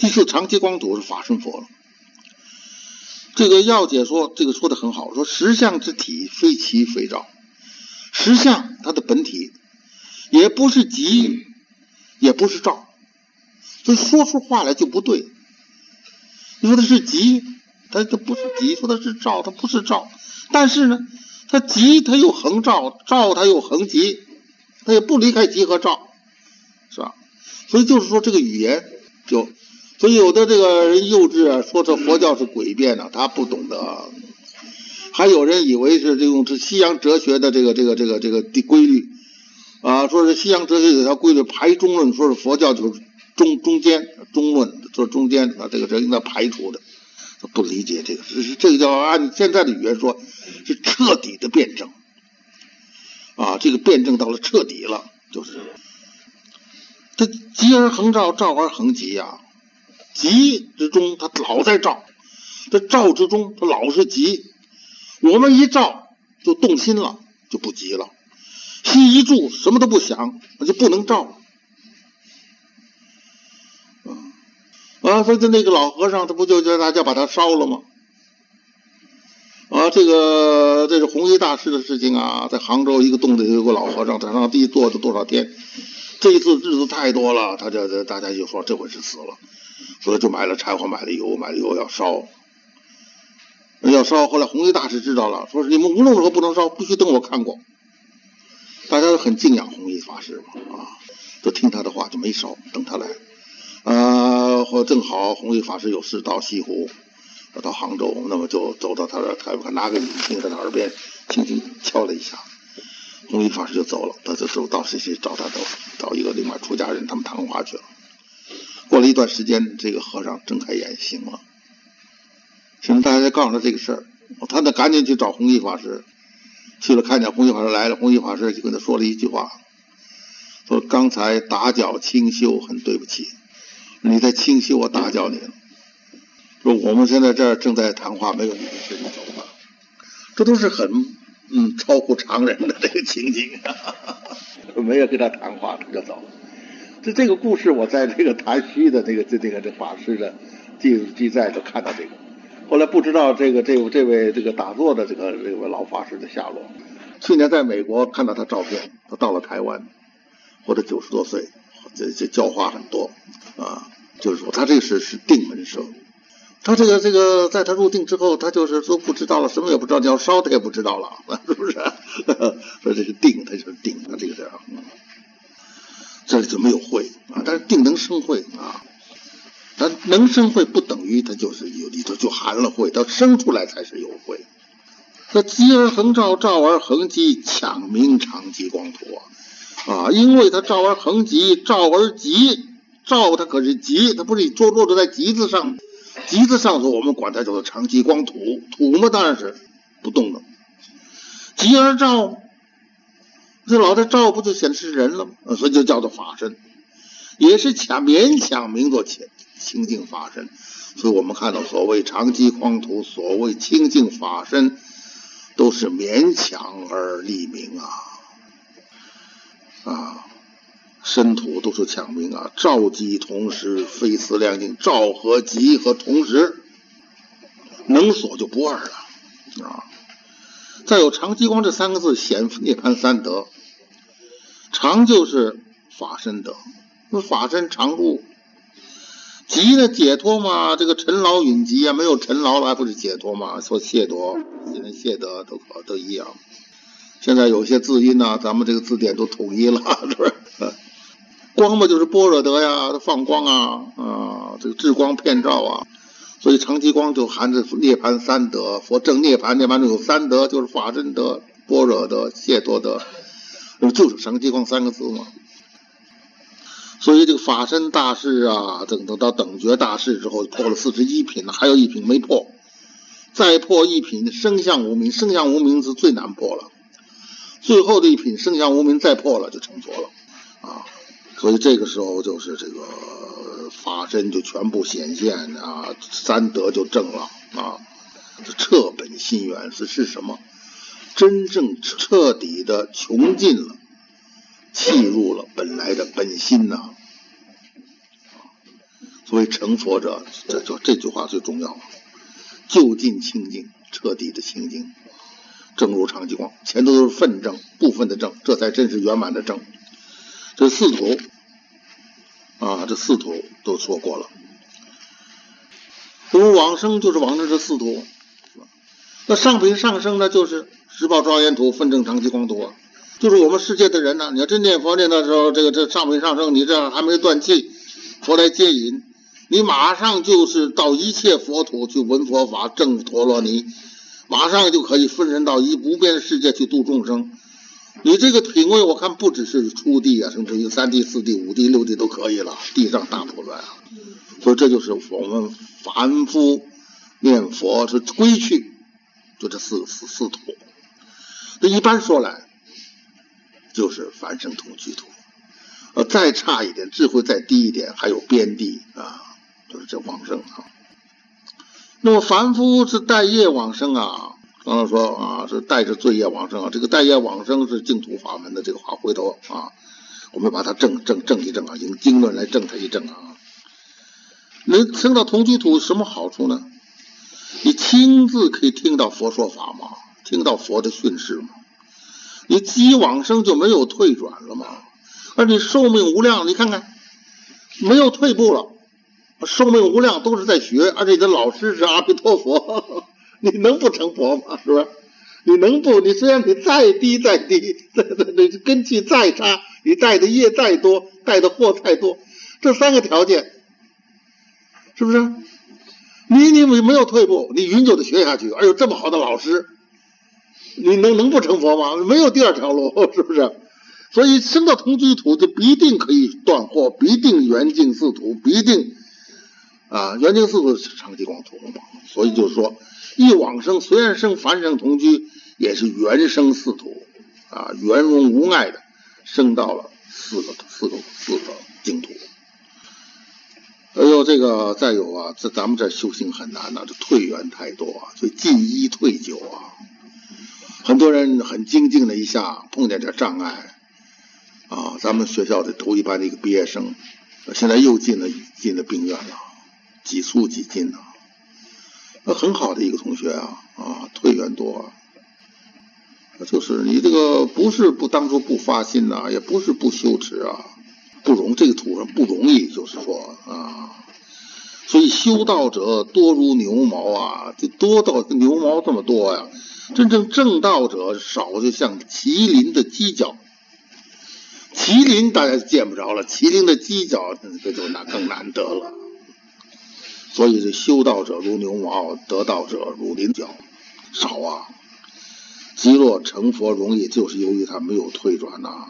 第四，长期光土是法身佛了。这个药解说这个说的很好，说实相之体非其非照，实相它的本体也不是即也不是照，所以说出话来就不对。你说它是即，它不是即；说它是照，它不是照。但是呢，它即它又横照，照它又横即，它也不离开即和照，是吧？所以就是说这个语言所以有的这个人幼稚啊，说这佛教是诡辩啊，他不懂得。还有人以为是这种西洋哲学的这个规律啊，说是西洋哲学有条规律排中论，说是佛教就是中间中论，说中间啊，这个应该排除的，不理解这个，这个叫按现在的语言说是彻底的辩证啊，这个辩证到了彻底了，就是它即而恒照，照而恒即啊，即之中它老在照，这照之中它老是即，我们一照就动心了，就不即了。心一住，什么都不想，那就不能照啊！所以那个老和尚，他不就叫大家把他烧了吗？啊，这是弘一大师的事情啊，在杭州一个洞里有个老和尚，在上地坐了多少天，这一次日子太多了，大家就说这回是死了，所以就买了柴火，买了油要烧。后来弘一大师知道了，说是你们无论如何不能烧，必须等我看过。大家都很敬仰弘一法师嘛，啊，就听他的话，就没烧，等他来。正好弘一法师有事到西湖，到杭州，那么就走到他这儿，拿个引磬在他耳边轻轻敲了一下，弘一法师就走了。他就走到谁找他找一个另外出家人，他们谈话去了。过了一段时间，这个和尚睁开眼醒了，现在大家告诉他这个事儿，他得赶紧去找弘一法师。去了，看见弘一法师来了，弘一法师就跟他说了一句话，说刚才打搅清修，很对不起，你在清修，我打搅你了。说我们现在这儿正在谈话，没有你的事，你走吧。这都是很超乎常人的这个情景，没有跟他谈话，他就走了。这个故事我在这个谭虚的这法师的记载都看到这个。后来不知道这位打坐的这位老法师的下落。去年在美国看到他照片，他到了台湾，活得90多岁，这教化很多啊。就是说他这个是定门社，他这个在他入定之后，他就是都不知道了，什么也不知道，你要烧他也不知道了，是不是？说这是定，他就是定，他这个这样，这里就没有慧啊，但是定能生慧啊。它能生慧不等于它就是有里头就含了慧，它生出来才是有慧。那即而恒照，照而恒即，抢明长极光土啊！因为它照而恒即，照而极，照它可是极，它不是落在极字上，极字上头我们管它叫做长极光土，土嘛当然是不动的。极而照，这老在照不就显示人了吗？所以就叫做法身，也是勉强名作清净法身。所以我们看到所谓长极光土，所谓清净法身，都是勉强而立名啊，身土都是强名啊，照极同时，非思量尽，照和极和同时，能所就不二了啊。再有长极光这3个字，显涅槃3德，长就是法身德，那法身常入。极呢解脱嘛，这个尘劳允极啊，没有尘劳了还不是解脱嘛？说解脱，人解得都一样。现在有些字音呢，咱们这个字典都统一了，是不是？光嘛就是般若德呀，放光啊，这个智光遍照啊，所以长极光就含着涅槃3德，佛正涅槃中有3德，就是法身德、般若德、解脱德，就是长极光3个字嘛。所以这个法身大士啊，等到等觉大士之后，破了41品，还有1品没破，再破1品生相无明，生相无明是最难破了，最后的1品生相无明再破了就成佛了啊。所以这个时候就是这个法身就全部显现啊，3德就正了啊。这彻本心源是什么？真正彻底的穷尽了，契入了本来的本心呐。 所谓成佛者，这句话最重要，就近清净，彻底的清净，正如常寂光。前头都是分正，部分的正，这才真是圆满的正。这四土啊，这四土都说过了。那么往生就是往生这四土，那上品上生呢，就是十宝庄严土、分正常寂光土啊。就是我们世界的人呢，你要真念佛念的时候，这上品上生，你这还没断气，佛来接引，你马上就是到一切佛土去闻佛法，证陀罗尼，马上就可以分身到无边世界去度众生。你这个品位，我看不只是初地啊，甚至于三地、四地、五地、六地都可以了，地上大普乱啊。所以这就是我们凡夫念佛是归去，就这四土。这一般说来，就是凡圣同居土。再差一点，智慧再低一点，还有边地啊，就是这往生啊。那么凡夫是带业往生啊，刚才说啊，是带着罪业往生啊。这个带业往生是净土法门的这个话，回头啊，我们把它正一正啊，用经论来正它一正啊。能升到同居土什么好处呢？你亲自可以听到佛说法嘛，听到佛的训示嘛。你即往生就没有退转了嘛，而你寿命无量，你看看没有退步了，寿命无量都是在学，而且你的老师是阿弥陀佛，你能不成佛吗？是吧？你能不？你虽然你再低，根器再差，你带的业再多，带的货再多，这三个条件，是不是？你没有退步，你云就得学下去，而有这么好的老师，你能不成佛吗？没有第二条路，是不是？所以升到同居土就必定可以断惑，必定圆净四土，必定啊，圆净四土是常寂光土嘛。所以就是说，一往生虽然生凡圣同居，也是圆生四土啊，圆融无碍的升到了四个净土。这个再有啊，咱们这修行很难啊，这退缘太多啊，所以进一退九啊。很多人很精进的一下碰见点障碍啊，咱们学校的头一班的一个毕业生，现在又进了病院了，几出几进了，很好的一个同学啊，退缘多啊，就是你这个不是当初不发心呐，也不是不修持啊，这个土上不容易，就是说啊。所以修道者多如牛毛啊，就多到牛毛这么多呀。真正正道者少，就像麒麟的犄角。麒麟大家见不着了，麒麟的犄角这就更难得了。所以这修道者如牛毛，得道者如麟角，少啊。极乐成佛容易，就是由于他没有退转呐。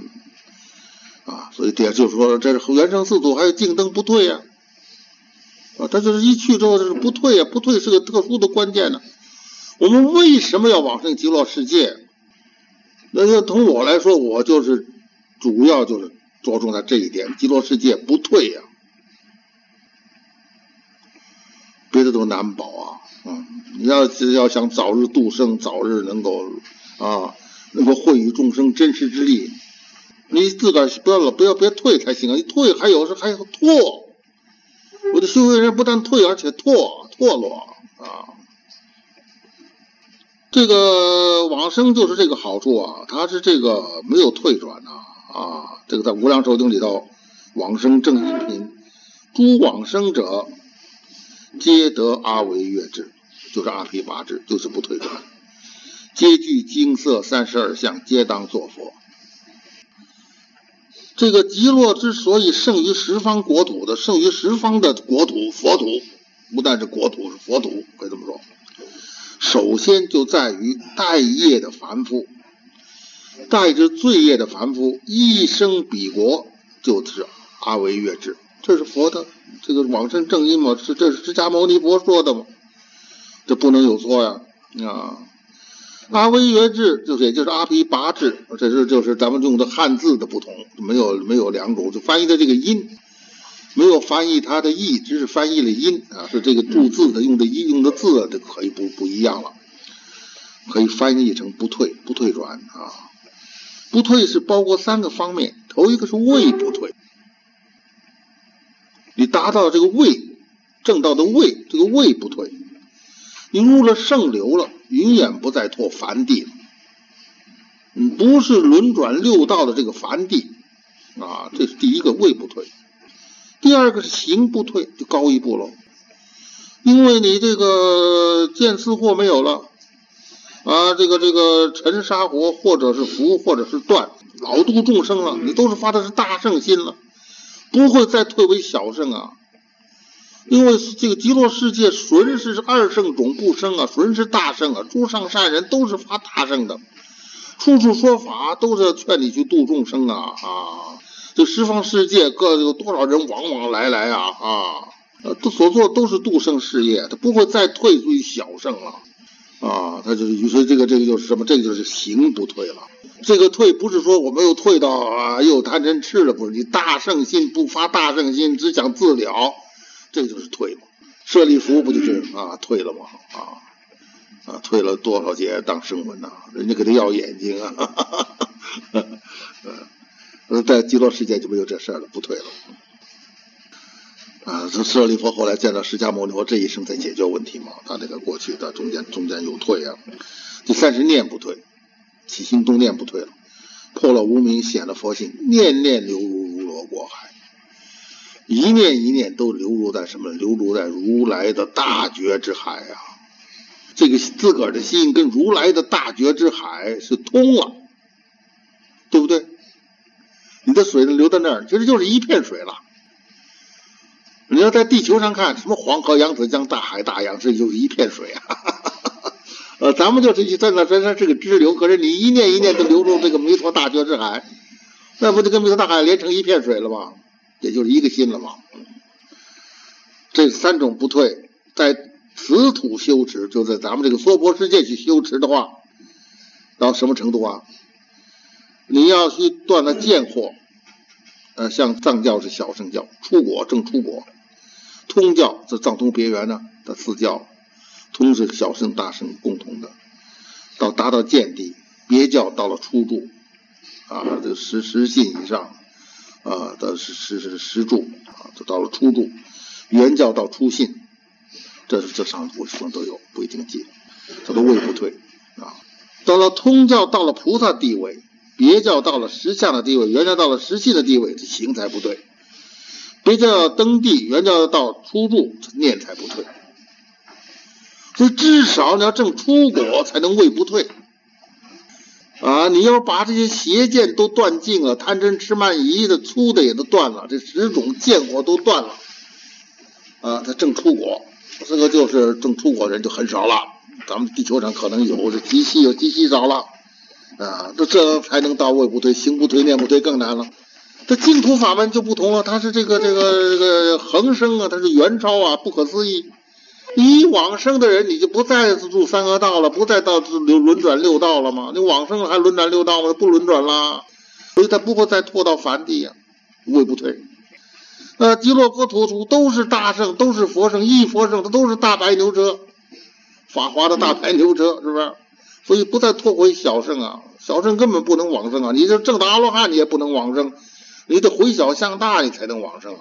所以就是说，这是圆生四土还有净灯不退啊。他就是一去之后就是不退啊，不退是个特殊的关键呢。我们为什么要往生极乐世界？那就从我来说，我就是主要就是着重在这一点，极乐世界不退啊，别的都难保啊。你要想早日度生，早日能够惠与众生真实之力，你自个儿别退才行啊！一退还有脱。我的修行人不但退，而且脱落啊。这个往生就是这个好处啊，它是这个没有退转啊。这个在无量寿经里头，往生正一品，诸往生者皆得阿惟越智，就是阿毗跋致，就是不退转，皆具精色32相，皆当作佛。这个极乐之所以胜于十方国土的，胜于十方的国土佛土，不但是国土，是佛土，可以这么说。首先就在于带业的凡夫，带着罪业的凡夫，一生彼国就是阿惟越智，这是佛的这个往生正因嘛，这是释迦牟尼佛说的嘛，这不能有错呀啊！阿惟越智也就是阿毗跋致，就是咱们用的汉字的不同，没有两种，就翻译的这个音，没有翻译它的义，只是翻译了音啊，是这个注字的用的字这可以不一样了，可以翻译成不退转啊。不退是包括3个方面，头一个是位不退， 你达到这个位，正道的位，这个位不退，你入了圣流了，永远不再拓凡地了。不是轮转六道的这个凡地啊，这是第一个位不退。第二个是行不退，就高一步了。因为你这个见思惑没有了啊，这个尘沙火或者是福或者是断，老度众生了，你都是发的是大圣心了，不会再退为小圣啊。因为这个极乐世界纯是二圣种不生啊，纯是大圣啊，诸上善人都是发大圣的，处处说法都是劝你去度众生啊。这十方世界各有多少人往往来啊都所做都是度生事业，他不会再退于小圣了啊。他就是所以这个就是什么？这个就是行不退了。这个退不是说我们又退到啊又贪嗔痴了，不是，你大圣心不发大圣心，只想自了，这就是退嘛。舍利弗不就是退了吗？退了多少劫当声闻呐？人家给他要眼睛啊。在极乐世界就没有这事了，不退了。舍利弗后来见到释迦牟尼佛，这一生才解决问题嘛。他这个过去的中间有退啊。第三是念不退，起心动念不退了，破了无明，显了佛性，念念流入如罗国海，一念一念都流入在什么？流入在如来的大觉之海啊。这个自个儿的心跟如来的大觉之海是通了，对不对？你的水流到那儿，其实就是一片水了。你要在地球上看，什么黄河、扬子江、大海、大洋，这就是一片水啊。咱们就是在那是个支流，可是你一念一念都流入这个弥陀大觉之海，那不就跟弥陀大海连成一片水了吗？也就是一个心了吗？这三种不退，在此土修持，就在咱们这个娑婆世界去修持的话，到什么程度啊？你要去断了见惑，像藏教是小乘教，出果正出果，通教是藏通别圆的四教，通是小乘大乘共同的，到达到见地，别教到了初住这十信以上的十住就到了初住，圆教到初信，这上部分都有，不一定记，这都位不退到了通教到了菩萨地位，别教到了实相的地位，圆教到了实信的地位，这行才不对。别教要登地，圆教要到初住，念才不退。所以至少你要证出果才能位不退你要把这些邪见都断尽了，贪嗔痴慢疑的粗的也都断了，这10种见果都断了他证出果，这个就是证出果人就很少了。咱们地球上可能有，这极稀少了这才能到位不退，行不退，念不退更难了。这净土法门就不同了，它是这个恒生它是元超不可思议。你往生的人，你就不再入三恶道了，不再到轮转六道了吗？你往生了还轮转六道吗？不轮转了，所以他不会再拖到凡地位不退。极乐国土都是大圣，都是佛圣，一佛圣，他都是大白牛车，法华的大白牛车，是不是？所以不再拖回小圣小圣根本不能往生你这证到阿罗汉你也不能往生，你得回小向大你才能往生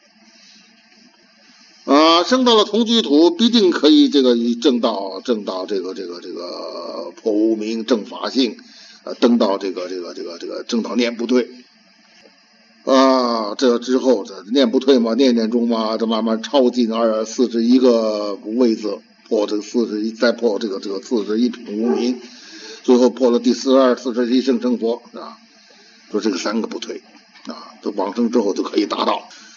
升到了同居土必定可以这个证到这个破无明正法性登到这个正到念不退这之后这念不退嘛，念念中嘛，这慢慢超进41个位子，破这个41，再破这个41品无明，最后破了第42、41圣成佛说这个3个不退这往生之后就可以达到。